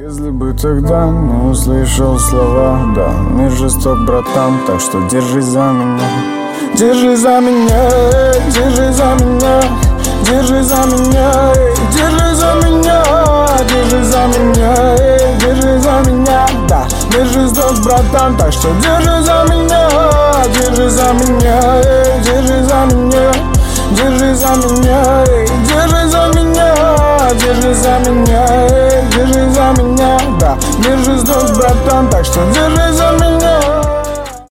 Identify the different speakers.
Speaker 1: Если бы тогда не услышал слова, да, мир жесток, братан, так что держись за меня. Держись за меня, держись за меня, держись за меня, держись за меня, держись за меня, держись за меня, да, мир жесток, братан, так что держись за меня, держись за меня, держись за меня, держись за меня, держись за меня, держись за меня, держись за меня, да, мир жесток, братан, так что держись за меня.